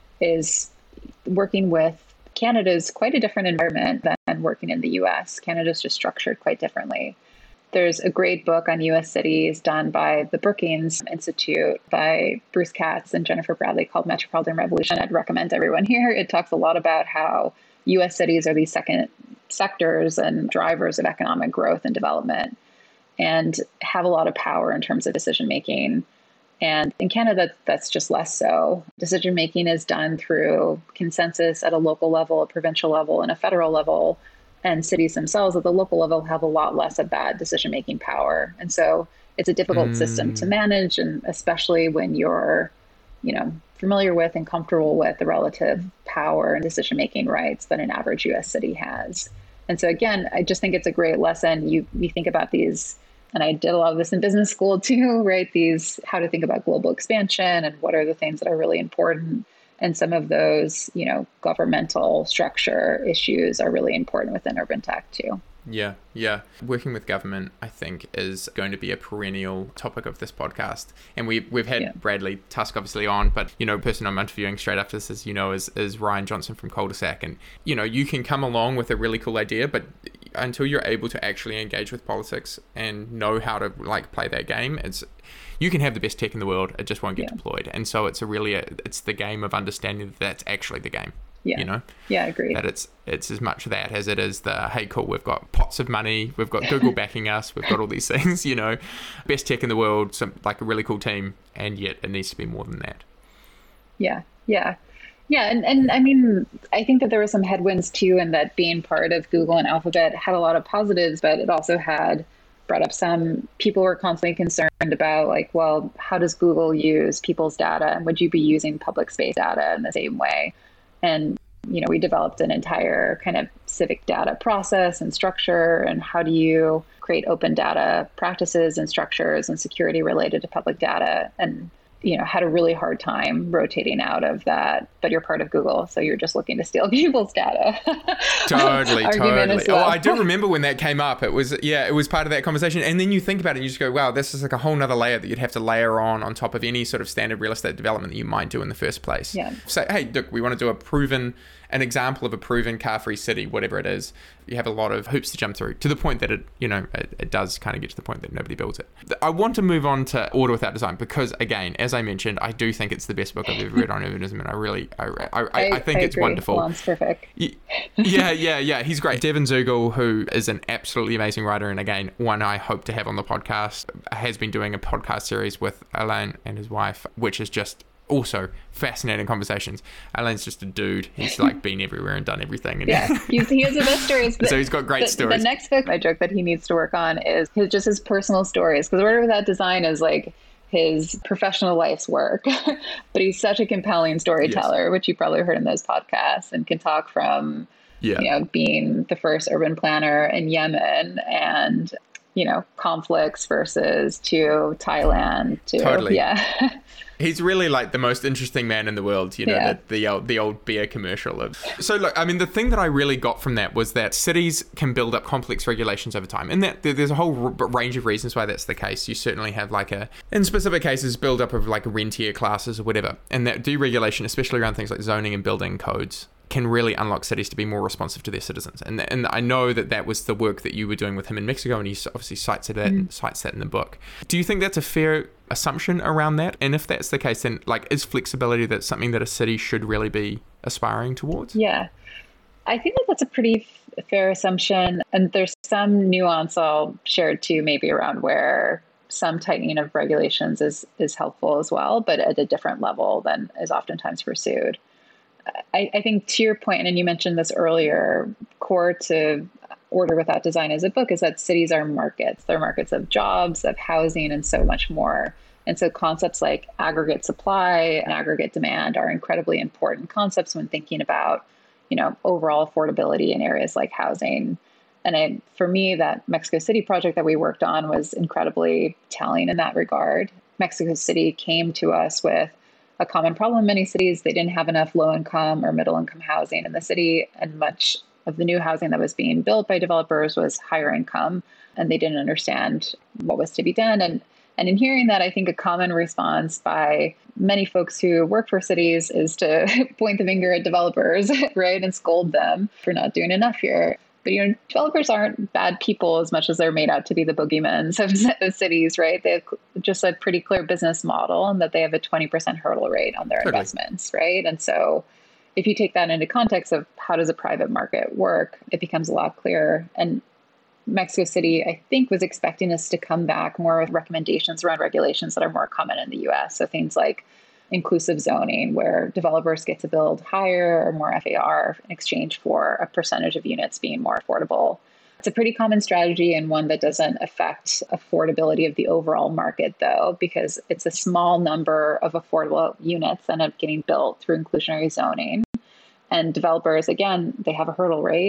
[SPEAKER 1] is working with Canada's quite a different environment than working in the U S. Canada's just structured quite differently. There's a great book on U S cities done by the Brookings Institute by Bruce Katz and Jennifer Bradley called Metropolitan Revolution. I'd recommend everyone here. It talks a lot about how U S cities are these second sectors and drivers of economic growth and development and have a lot of power in terms of decision making. And in Canada, that's just less so. Decision making is done through consensus at a local level, a provincial level, and a federal level. And cities themselves at the local level have a lot less of that decision making power. And so it's a difficult mm. system to manage, and especially when you're, you know, familiar with and comfortable with the relative power and decision making rights that an average U S city has. And so again, I just think it's a great lesson. You you think about these, and I did a lot of this in business school too, right? These, how to think about global expansion and what are the things that are really important. And some of those, you know, governmental structure issues are really important within urban tech too.
[SPEAKER 2] Yeah, yeah. Working with government, I think, is going to be a perennial topic of this podcast. And we, we've had yeah. Bradley Tusk obviously on, but, you know, the person I'm interviewing straight after this is, you know, is, is Ryan Johnson from Cul-de-sac. And, you know, you can come along with a really cool idea, but until you're able to actually engage with politics and know how to, like, play that game, it's... You can have the best tech in the world, it just won't get yeah. deployed. And so it's a really, a, it's the game of understanding that that's actually the game.
[SPEAKER 1] Yeah.
[SPEAKER 2] You know?
[SPEAKER 1] Yeah, I agree.
[SPEAKER 2] That it's it's as much that as it is the, hey, cool, we've got pots of money, we've got Google backing us, we've got all these things, you know, best tech in the world, some like a really cool team, and yet it needs to be more than that.
[SPEAKER 1] Yeah, yeah. Yeah, and, and I mean, I think that there were some headwinds too, and that being part of Google and Alphabet had a lot of positives, but it also had brought up some people were constantly concerned about, like, well, how does Google use people's data, and would you be using public space data in the same way? And, you know, we developed an entire kind of civic data process and structure, and how do you create open data practices and structures and security related to public data, and, you know, had a really hard time rotating out of that. But you're part of Google, so you're just looking to steal people's data.
[SPEAKER 2] Totally, totally. Well. Oh, I do remember when that came up. It was, yeah, it was part of that conversation. And then you think about it and you just go, wow, this is like a whole nother layer that you'd have to layer on on top of any sort of standard real estate development that you might do in the first place.
[SPEAKER 1] Yeah.
[SPEAKER 2] Say, hey, look, we want to do a proven, an example of a proven car-free city, whatever it is. You have a lot of hoops to jump through, to the point that it, you know, it, it does kind of get to the point that nobody builds it. I want to move on to Order Without Design because, again, as I mentioned, I do think it's the best book I've ever read on urbanism, and I really, I, I, I, I think
[SPEAKER 1] I
[SPEAKER 2] it's
[SPEAKER 1] agree.
[SPEAKER 2] wonderful.
[SPEAKER 1] Lon's perfect.
[SPEAKER 2] Yeah, yeah, yeah. He's great. Devin Zugel, who is an absolutely amazing writer, and again, one I hope to have on the podcast, has been doing a podcast series with Alain and his wife, which is just also fascinating conversations. Alain's just a dude. He's like been everywhere and done everything. And
[SPEAKER 1] yeah, he's, he has the best stories.
[SPEAKER 2] So he's got great
[SPEAKER 1] the,
[SPEAKER 2] stories.
[SPEAKER 1] The next book I joke that he needs to work on is his, just his personal stories, because Order Without Design is like his professional life's work, but he's such a compelling storyteller, yes. which you probably heard in those podcasts, and can talk from, yeah. you know, being the first urban planner in Yemen and, you know, conflicts versus to Thailand to,
[SPEAKER 2] totally.
[SPEAKER 1] yeah.
[SPEAKER 2] He's really like the most interesting man in the world, you know,
[SPEAKER 1] yeah.
[SPEAKER 2] the, the old the old beer commercial of. So look, I mean, the thing that I really got from that was that cities can build up complex regulations over time, and that there's a whole r- range of reasons why that's the case. You certainly have like a, in specific cases, build up of like rentier classes or whatever, and that deregulation, especially around things like zoning and building codes, can really unlock cities to be more responsive to their citizens. And and I know that that was the work that you were doing with him in Mexico, and he obviously cites that, mm. cites that in the book. Do you think that's a fair assumption around that? And if that's the case, then like, is flexibility that something that a city should really be aspiring towards?
[SPEAKER 1] Yeah, I think that that's a pretty f- fair assumption. And there's some nuance I'll share too, maybe around where some tightening of regulations is, is helpful as well, but at a different level than is oftentimes pursued. I, I think to your point, and you mentioned this earlier, core to Order Without Design as a book is that cities are markets. They're markets of jobs, of housing, and so much more. And so concepts like aggregate supply and aggregate demand are incredibly important concepts when thinking about, you know, overall affordability in areas like housing. And I, for me, that Mexico City project that we worked on was incredibly telling in that regard. Mexico City came to us with a common problem in many cities. They didn't have enough low income or middle income housing in the city, and much of the new housing that was being built by developers was higher income, and they didn't understand what was to be done. And and in hearing that, I think a common response by many folks who work for cities is to point the finger at developers, right, and scold them for not doing enough here. But, you know, developers aren't bad people as much as they're made out to be the boogeymen of cities, right? They have just a pretty clear business model, and that they have a twenty percent hurdle rate on their totally. investments, right? And so if you take that into context of how does a private market work, it becomes a lot clearer. And Mexico City, I think, was expecting us to come back more with recommendations around regulations that are more common in the U S. So things like inclusive zoning, where developers get to build higher or more F A R in exchange for a percentage of units being more affordable. It's a pretty common strategy, and one that doesn't affect affordability of the overall market, though, because it's a small number of affordable units that end up getting built through inclusionary zoning. And developers, again, they have a hurdle rate.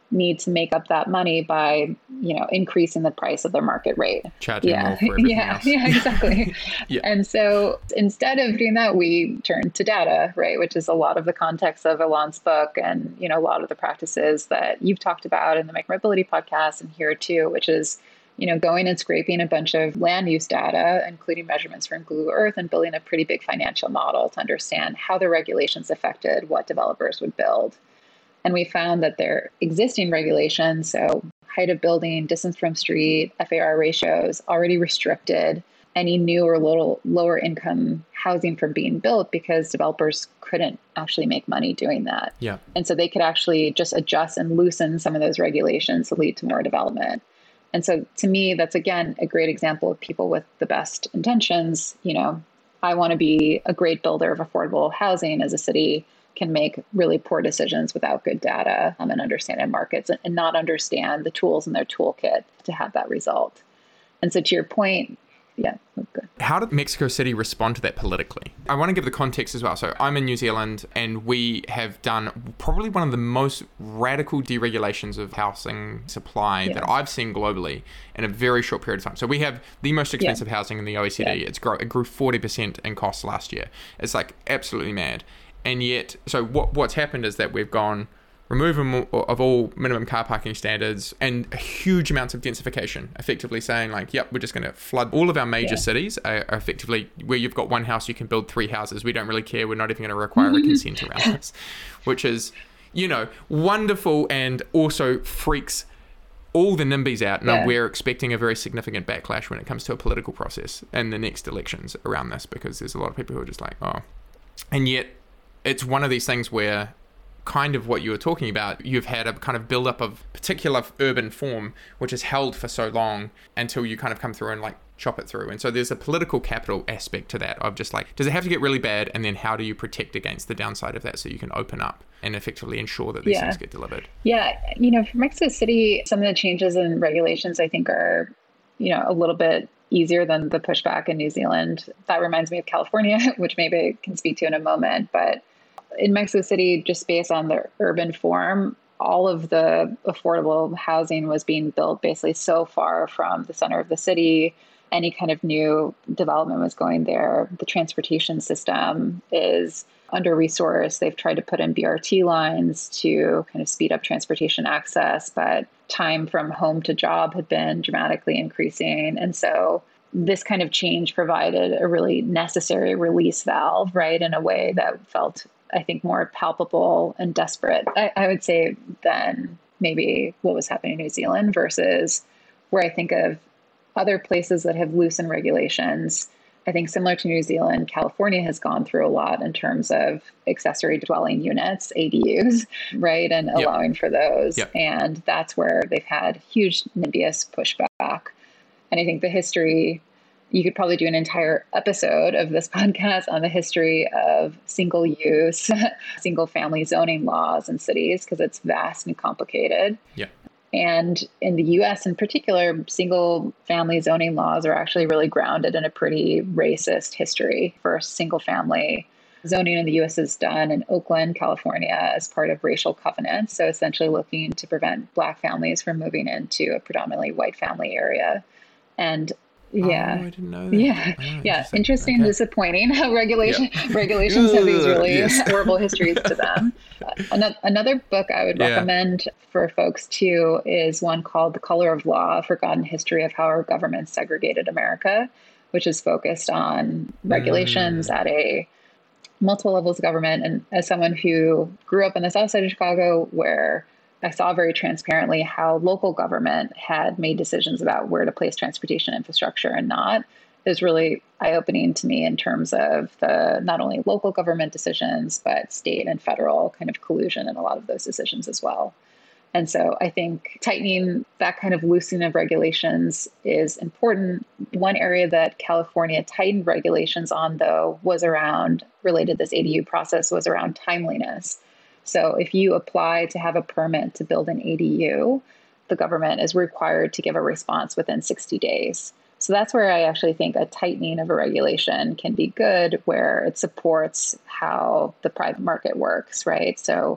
[SPEAKER 1] need to make up that money by, you know, increasing the price of their market rate.
[SPEAKER 2] Charging
[SPEAKER 1] yeah.
[SPEAKER 2] more for everything
[SPEAKER 1] yeah.
[SPEAKER 2] else.
[SPEAKER 1] Yeah, exactly.
[SPEAKER 2] yeah.
[SPEAKER 1] And so instead of doing that, we turned to data, right? Which is a lot of the context of Alon's book and, you know, a lot of the practices that you've talked about in the Micromobility podcast and here too, which is, you know, going and scraping a bunch of land use data, including measurements from Google Earth, and building a pretty big financial model to understand how the regulations affected what developers would build. And we found that their existing regulations, so height of building, distance from street, F A R ratios, already restricted any new or little lower income housing from being built because developers couldn't actually make money doing that.
[SPEAKER 2] Yeah.
[SPEAKER 1] And so they could actually just adjust and loosen some of those regulations to lead to more development. And so to me, that's, again, a great example of people with the best intentions. You know, I want to be a great builder of affordable housing as a city, can make really poor decisions without good data um, and understanding markets and, and not understand the tools in their toolkit to have that result. And so to your point, yeah, that's good.
[SPEAKER 2] How did Mexico City respond to that politically? I want to give the context as well. So I'm in New Zealand and we have done probably one of the most radical deregulations of housing supply yeah. that I've seen globally in a very short period of time. So we have the most expensive yeah. housing in the O E C D. Yeah. It's grow, it grew forty percent in costs last year. It's like absolutely mad. And yet, so what what's happened is that we've gone removal of all minimum car parking standards and huge amounts of densification, effectively saying like, yep, we're just going to flood all of our major yeah. cities are, are effectively where you've got one house, you can build three houses. We don't really care. We're not even going to require a consent around this, which is, you know, wonderful and also freaks all the NIMBYs out. And yeah. we're expecting a very significant backlash when it comes to a political process in the next elections around this, because there's a lot of people who are just like, oh, and yet it's one of these things where kind of what you were talking about, you've had a kind of build-up of particular urban form, which is held for so long until you kind of come through and like chop it through. And so there's a political capital aspect to that of just like, does it have to get really bad? And then how do you protect against the downside of that so you can open up and effectively ensure that these
[SPEAKER 1] yeah.
[SPEAKER 2] things get delivered?
[SPEAKER 1] Yeah. You know, for Mexico City, some of the changes in regulations, I think are, you know, a little bit easier than the pushback in New Zealand. That reminds me of California, which maybe I can speak to in a moment. But in Mexico City, just based on the urban form, all of the affordable housing was being built basically so far from the center of the city. Any kind of new development was going there. The transportation system is under-resourced. They've tried to put in B R T lines to kind of speed up transportation access, but time from home to job had been dramatically increasing. And so this kind of change provided a really necessary release valve, right, in a way that felt, I think, more palpable and desperate, I, I would say, than maybe what was happening in New Zealand, versus where I think of other places that have loosened regulations. I think similar to New Zealand, California has gone through a lot in terms of accessory dwelling units, A D Us, right, and yep. allowing for those. Yep. And that's where they've had huge NIMBYist pushback. And I think the history, you could probably do an entire episode of this podcast on the history of single use, single family zoning laws in cities, because it's vast and complicated.
[SPEAKER 2] Yeah.
[SPEAKER 1] And in the U S in particular, single family zoning laws are actually really grounded in a pretty racist history. First, single family zoning in the U S is done in Oakland, California, as part of racial covenants. So essentially looking to prevent Black families from moving into a predominantly white family area. And yeah.
[SPEAKER 2] Oh, I didn't know that.
[SPEAKER 1] Yeah.
[SPEAKER 2] Oh,
[SPEAKER 1] yeah.
[SPEAKER 2] interesting,
[SPEAKER 1] interesting
[SPEAKER 2] okay.
[SPEAKER 1] and disappointing how regulation
[SPEAKER 2] Yep.
[SPEAKER 1] regulations have these really
[SPEAKER 2] Yes.
[SPEAKER 1] horrible histories to them. Uh, another book I would
[SPEAKER 2] Yeah.
[SPEAKER 1] recommend for folks too is one called The Color of Law: A Forgotten History of How Our Government Segregated America, which is focused on regulations mm. at a multiple levels of government. And as someone who grew up in the South Side of Chicago, where I saw very transparently how local government had made decisions about where to place transportation infrastructure and not, is really eye-opening to me in terms of the not only local government decisions, but state and federal kind of collusion in a lot of those decisions as well. And so I think tightening that kind of loosening of regulations is important. One area that California tightened regulations on, though, was around, related to this A D U process, was around timeliness. So if you apply to have a permit to build an A D U, the government is required to give a response within sixty days. So that's where I actually think a tightening of a regulation can be good, where it supports how the private market works, right? So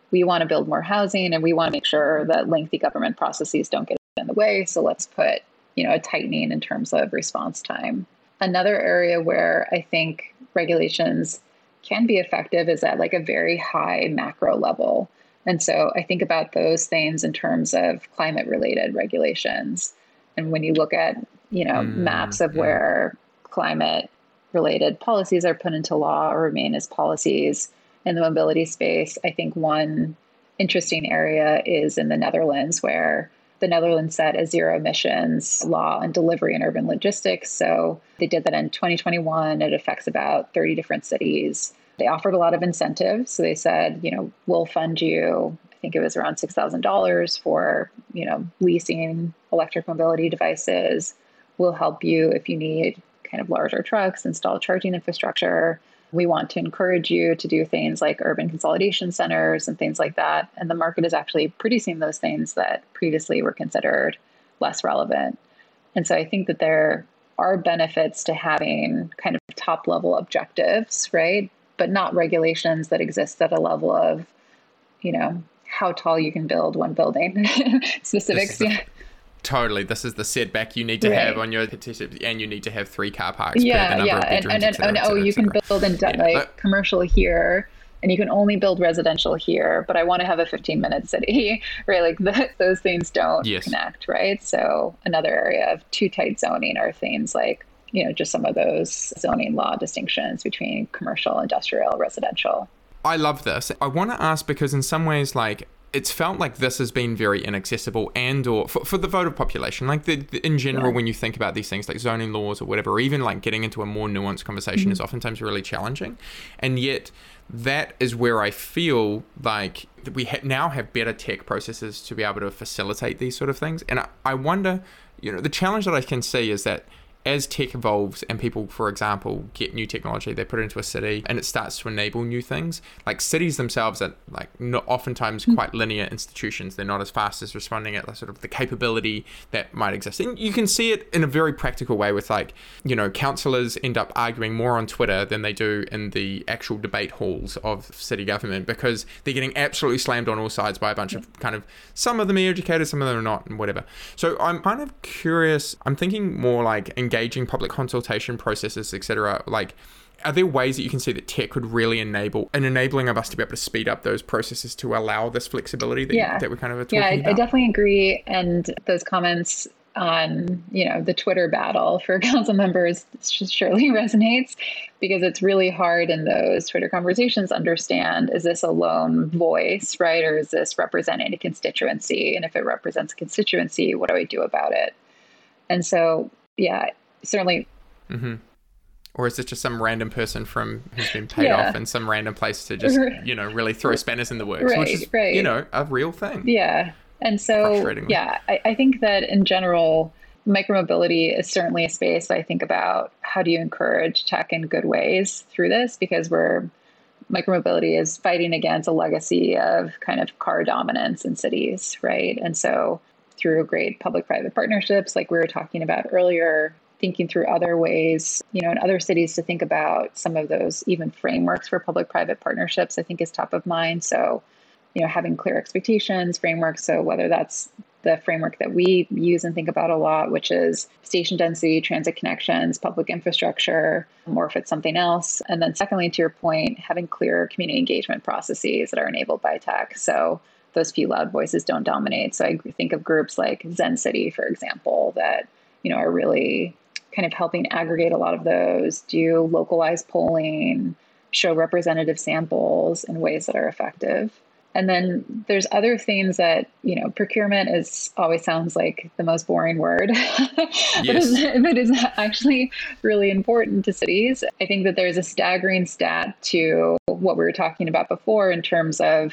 [SPEAKER 1] we want to build more housing and we want to make sure that lengthy government processes don't get in the way. So let's put, you know, a tightening in terms of response time. Another area where I think regulations can be effective is at like a very high macro level. And so I think about those things in terms of climate related regulations. And when you look at, you know, mm, maps of yeah. where climate related policies are put into law or remain as policies in the mobility space, I think one interesting area is in the Netherlands, where the Netherlands set a zero emissions law on delivery and urban logistics. So they did that in twenty twenty-one. It affects about thirty different cities. They offered a lot of incentives. So they said, you know, we'll fund you, I think it was around six thousand dollars for, you know, leasing electric mobility devices. We'll help you if you need kind of larger trucks, install charging infrastructure. We want to encourage you to do things like urban consolidation centers and things like that. And the market is actually producing those things that previously were considered less relevant. And so I think that there are benefits to having kind of top level objectives, right? But not regulations that exist at a level of, you know, how tall you can build one building specifics.
[SPEAKER 2] The,
[SPEAKER 1] yeah.
[SPEAKER 2] Totally. This is the setback you need to right. have on your petition, and you need to have three car parks.
[SPEAKER 1] Yeah,
[SPEAKER 2] per the number
[SPEAKER 1] yeah.
[SPEAKER 2] Of bedrooms,
[SPEAKER 1] and and,
[SPEAKER 2] et cetera,
[SPEAKER 1] and
[SPEAKER 2] et
[SPEAKER 1] oh,
[SPEAKER 2] cetera,
[SPEAKER 1] you
[SPEAKER 2] et cetera.
[SPEAKER 1] can build in yeah. like uh, commercial here, and you can only build residential here, but I want to have a fifteen minute city, right? Like the, those things don't yes. connect, right? So another area of too tight zoning are things like, you know, just some of those zoning law distinctions between commercial, industrial, residential.
[SPEAKER 2] I love this. I want to ask because in some ways, like, it's felt like this has been very inaccessible and or for, for the voter population, like the, the in general, yeah. when you think about these things like zoning laws or whatever, or even like getting into a more nuanced conversation mm-hmm. is oftentimes really challenging. And yet that is where I feel like we ha- now have better tech processes to be able to facilitate these sort of things. And I, I wonder, you know, the challenge that I can see is that as tech evolves and people, for example, get new technology, they put it into a city and it starts to enable new things. Like cities themselves are like not oftentimes quite linear institutions. They're not as fast as responding at the sort of the capability that might exist. And you can see it in a very practical way with like, you know, councillors end up arguing more on Twitter than they do in the actual debate halls of city government because they're getting absolutely slammed on all sides by a bunch of kind of, some of them are educated, some of them are not, and whatever. So I'm kind of curious. I'm thinking more like engaging public consultation processes, et cetera. Like, are there ways that you can see that tech could really enable and enabling of us to be able to speed up those processes to allow this flexibility that,
[SPEAKER 1] yeah.
[SPEAKER 2] you, that we're kind of talking
[SPEAKER 1] yeah, I,
[SPEAKER 2] about?
[SPEAKER 1] I definitely agree. And those comments on, you know, the Twitter battle for council members just surely resonates because it's really hard in those Twitter conversations understand, is this a lone voice, right? Or is this representing a constituency? And if it represents a constituency, what do I do about it? And so, yeah, certainly.
[SPEAKER 2] Mm-hmm. Or is it just some random person from who's been paid
[SPEAKER 1] yeah.
[SPEAKER 2] off in some random place to just, you know, really throw spanners in the works,
[SPEAKER 1] right,
[SPEAKER 2] which is,
[SPEAKER 1] right.
[SPEAKER 2] you know, a real thing.
[SPEAKER 1] Yeah. And so, yeah, I, I think that in general, micromobility is certainly a space that I think about how do you encourage tech in good ways through this, because we're micromobility is fighting against a legacy of kind of car dominance in cities, right? And so through great public-private partnerships, like we were talking about earlier, thinking through other ways, you know, in other cities to think about some of those even frameworks for public-private partnerships, I think is top of mind. So, you know, having clear expectations, frameworks. So whether that's the framework that we use and think about a lot, which is station density, transit connections, public infrastructure, or if it's something else. And then secondly, to your point, having clear community engagement processes that are enabled by tech. So those few loud voices don't dominate. So I think of groups like Zen City, for example, that, you know, are really kind of helping aggregate a lot of those, do localized polling, show representative samples in ways that are effective. And then there's other things that, you know, procurement is always sounds like the most boring word, yes. but, is, but is actually really important to cities. I think that there's a staggering stat to what we were talking about before in terms of,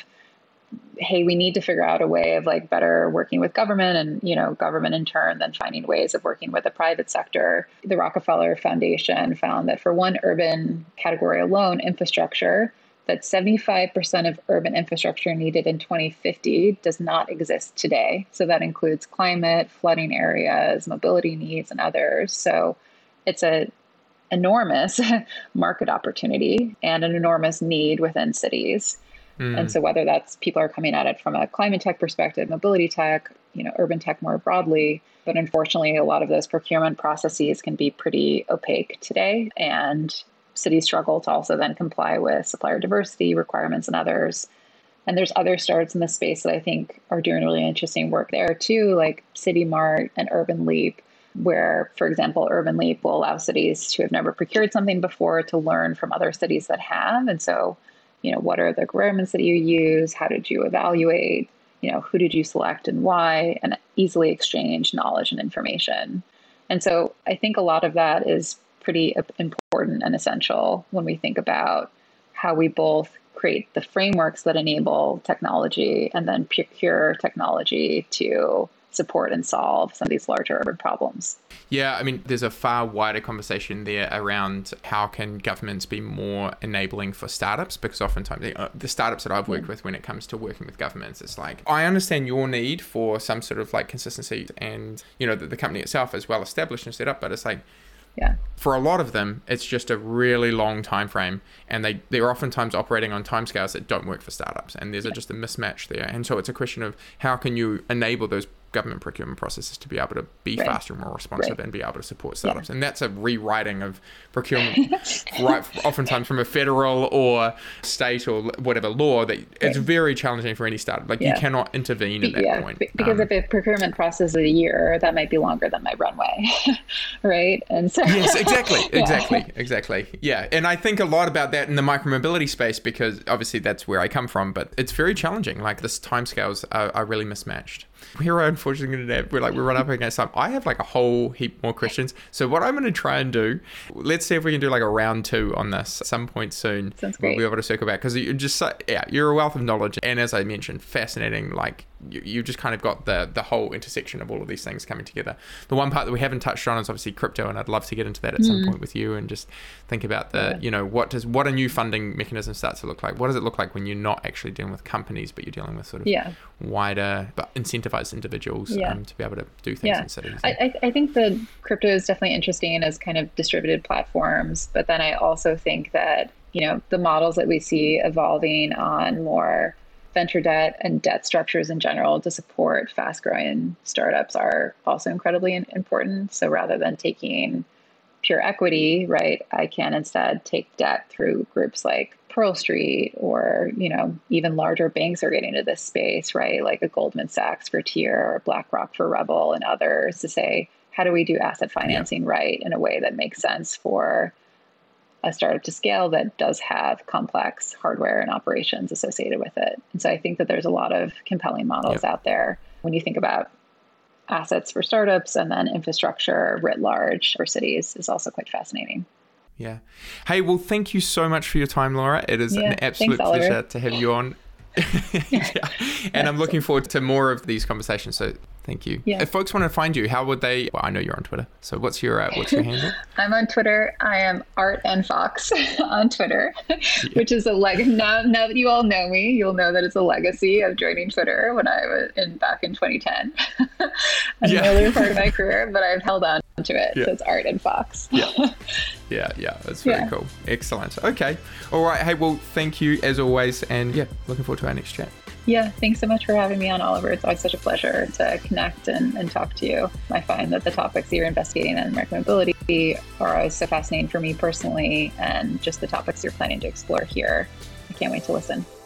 [SPEAKER 1] hey, we need to figure out a way of like better working with government and, you know, government in turn, then finding ways of working with the private sector. The Rockefeller Foundation found that for one urban category alone, infrastructure, that seventy-five percent of urban infrastructure needed in twenty fifty does not exist today. So that includes climate, flooding areas, mobility needs, and others. So it's an enormous market opportunity and an enormous need within cities. Mm. And so whether that's people are coming at it from a climate tech perspective, mobility tech, you know, urban tech more broadly, but unfortunately, a lot of those procurement processes can be pretty opaque today. And cities struggle to also then comply with supplier diversity requirements and others. And there's other startups in the space that I think are doing really interesting work there too, like City Mart and Urban Leap, where, for example, Urban Leap will allow cities who have never procured something before to learn from other cities that have. And so, you know, what are the requirements that you use? How did you evaluate? You know, who did you select and why? And easily exchange knowledge and information. And so I think a lot of that is pretty important and essential when we think about how we both create the frameworks that enable technology and then procure technology to support and solve some of these larger urban problems.
[SPEAKER 2] Yeah, I mean, there's a far wider conversation there around how can governments be more enabling for startups, because oftentimes they, uh, the startups that I've worked yeah. with when it comes to working with governments, it's like, I understand your need for some sort of like consistency and, you know, the, the company itself is well established and set up, but it's like,
[SPEAKER 1] yeah.
[SPEAKER 2] for a lot of them, it's just a really long time frame, and they, they're oftentimes operating on timescales that don't work for startups, and there's a, just a mismatch there. And so it's a question of how can you enable those government procurement processes to be able to be right. faster and more responsive right. and be able to support startups. Yeah. And that's a rewriting of procurement, right? Oftentimes from a federal or state or whatever law that right. it's very challenging for any startup. Like yeah. you cannot intervene at that
[SPEAKER 1] yeah.
[SPEAKER 2] point.
[SPEAKER 1] Because
[SPEAKER 2] um,
[SPEAKER 1] if a procurement process is a year, that might be longer than my runway, right? And so
[SPEAKER 2] yes, exactly, exactly, yeah. exactly. Yeah, and I think a lot about that in the micromobility space, because obviously that's where I come from, but it's very challenging. Like this timescales are, are really mismatched. We're unfortunately going to have, we're like, we run up against time. I have like a whole heap more questions. So what I'm going to try and do, let's see if we can do like a round two on this at some point soon.
[SPEAKER 1] Sounds great.
[SPEAKER 2] We'll be able to circle back because you just, yeah, you're a wealth of knowledge. And as I mentioned, fascinating, like you, you just kind of got the the whole intersection of all of these things coming together. The one part that we haven't touched on is obviously crypto, and I'd love to get into that at mm. some point with you and just think about the, yeah. you know, what does, what a new funding mechanism starts to look like? What does it look like when you're not actually dealing with companies, but you're dealing with sort of
[SPEAKER 1] yeah.
[SPEAKER 2] wider, but incentivized individuals yeah. um, to be able to do things
[SPEAKER 1] yeah.
[SPEAKER 2] in cities?
[SPEAKER 1] I, I think the crypto is definitely interesting as kind of distributed platforms, but then I also think that, you know, the models that we see evolving on more venture debt and debt structures in general to support fast growing startups are also incredibly important. So rather than taking pure equity, right, I can instead take debt through groups like Pearl Street, or, you know, even larger banks are getting into this space, right? Like a Goldman Sachs for Tier or BlackRock for Revel and others, to say, how do we do asset financing yeah. right in a way that makes sense for a startup to scale that does have complex hardware and operations associated with it. And so I think that there's a lot of compelling models yep. out there when you think about assets for startups, and then infrastructure writ large for cities is also quite fascinating.
[SPEAKER 2] Yeah. Hey, well, thank you so much for your time, Laura. It is
[SPEAKER 1] yeah,
[SPEAKER 2] an absolute
[SPEAKER 1] thanks,
[SPEAKER 2] pleasure to have you on. yeah. And I'm looking forward to more of these conversations. So thank you.
[SPEAKER 1] Yeah.
[SPEAKER 2] If folks want to find you, how would they? Well, I know you're on Twitter. So what's your uh, what's your handle?
[SPEAKER 1] I'm on Twitter. I am Art and Fox on Twitter, yeah. which is a leg. Now, now that you all know me, you'll know that it's a legacy of joining Twitter when I was in back in twenty ten. An yeah. earlier part of my career, but I've held on to it. Yeah. So it's Art and Fox.
[SPEAKER 2] yeah. Yeah, yeah, that's very yeah. cool. Excellent. Okay. All right. Hey, well, thank you as always. And yeah, looking forward to our next chat.
[SPEAKER 1] Yeah, thanks so much for having me on, Oliver. It's always such a pleasure to connect and, and talk to you. I find that the topics that you're investigating in micromobility are always so fascinating for me personally, and just the topics you're planning to explore here. I can't wait to listen.